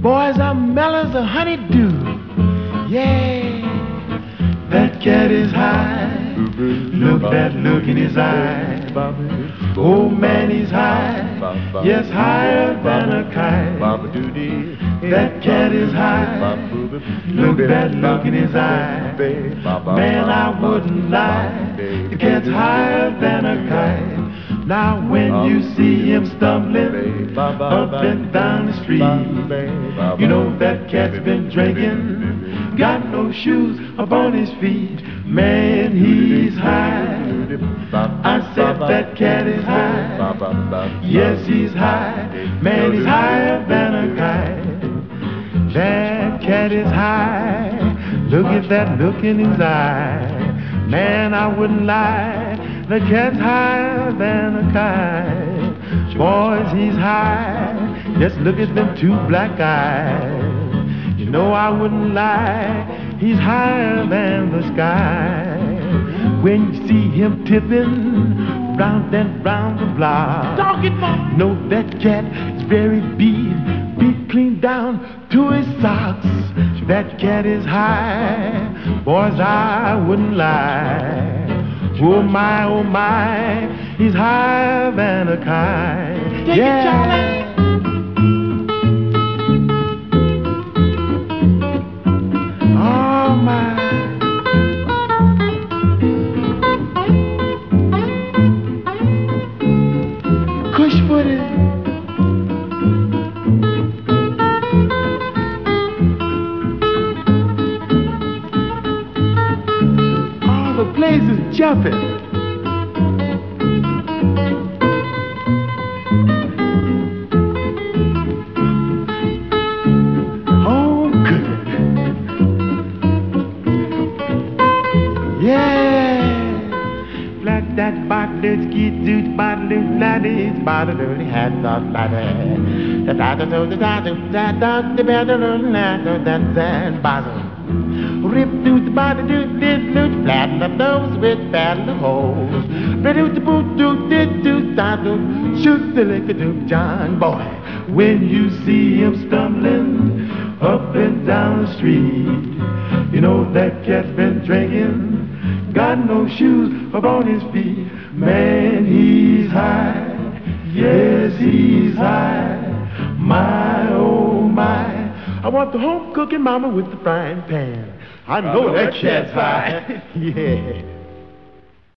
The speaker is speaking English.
Boys are mellow as a honeydew. Yeah, that cat is high. Look that look in his eye. Oh man, he's high. Yes, higher than a kite. That cat is high. Look that look in his eye. Man, I wouldn't lie. The cat's higher than a kite. Now when you see him stumbling up and down the street, you know that cat's been drinking, got no shoes upon his feet. Man, he's high. I said that cat is high. Yes, he's high. Man, he's higher than a kite. That cat is high. Look at that look in his eye. Man, I wouldn't lie. The cat's higher than a kite. Boys, he's high. Just look at them two black eyes. You know I wouldn't lie. He's higher than the sky. When you see him tipping round and round the block, know that cat is very beat clean down to his socks. That cat is high. Boys, I wouldn't lie. Oh my, he's higher than a kite. Take it, Charlie. Oh my. Cush-footed. Oh, the place is jumping. That bottle skid do bottle laddie bottle hat of laddie. The bottle the bottle the bottle. Rip through the bottle do flatten up those with battle holes. Ready with the boot do shoot the liquor do John boy. When you see him stumbling up and down the street, you know that cat's been drinking. Got no shoes upon his feet. Man, he's high. Yes, he's high. My, oh my. I want the home cooking mama with the frying pan. I know that cat's high. Yeah.